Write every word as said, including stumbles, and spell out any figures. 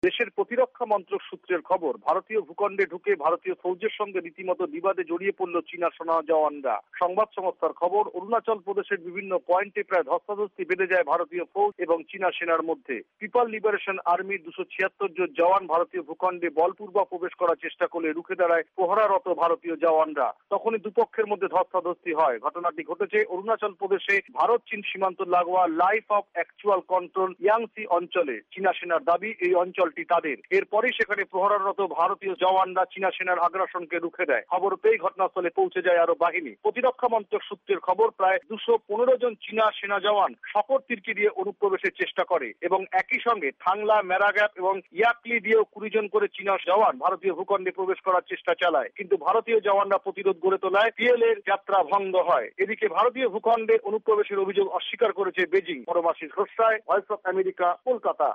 দেশের প্রতিরক্ষা মন্ত্রক সূত্রের খবর, ভারতীয় ভূখণ্ডে ঢুকে ভারতীয় ফৌজের সঙ্গে রীতিমতো বিবাদে জড়িয়ে পড়ল চীনা সেনা জওয়ানরা। সংবাদ সংস্থার খবর, অরুণাচল প্রদেশের বিভিন্ন পয়েন্টে প্রায় ধস্তাধস্তি বেঁধে যায় ভারতীয় ফৌজ এবং চীনা সেনার মধ্যে। পিপল লিবারেশন আর্মির দুশো ছিয়াত্তর জন জওয়ান ভারতীয় ভূখণ্ডে বলপূর্বক প্রবেশ করার চেষ্টা করলে রুখে দাঁড়ায় প্রহরারত ভারতীয় জওয়ানরা। তখনই দুপক্ষের মধ্যে ধস্তাধস্তি হয়। ঘটনাটি ঘটেছে অরুণাচল প্রদেশে ভারত চীন সীমান্ত লাগোয়া line of actual control Yangtse অঞ্চলে। চীনা সেনার দাবি, এই অঞ্চল তাদের। এরপরই সেখানে প্রহরারত ভারতীয় জওয়ানরা চীনা সেনার আগ্রাসনকে রুখে দেয়। খবর পেয়ে ঘটনাস্থলে পৌঁছে যায় আরো বাহিনী। প্রতিরক্ষা মন্ত্রক সূত্রের খবর, প্রায় দুশো পনেরো জন চীনা সেনা জওয়ান শকর তির্কি দিয়ে অনুপ্রবেশের চেষ্টা করে এবং একই সঙ্গে থাংলা, মেরাগ্যাপ এবং ইয়াকলি দিয়েও কুড়ি জন করে চীনা জওয়ান ভারতীয় ভূখণ্ডে প্রবেশ করার চেষ্টা চালায়। কিন্তু ভারতীয় জওয়ানরা প্রতিরোধ গড়ে তোলায় পিএল এর যাত্রা ভঙ্গ হয়। এদিকে ভারতীয় ভূখণ্ডে অনুপ্রবেশের অভিযোগ অস্বীকার করেছে Beijing. Paramashis Ghoshroy, voice of America, Kolkata.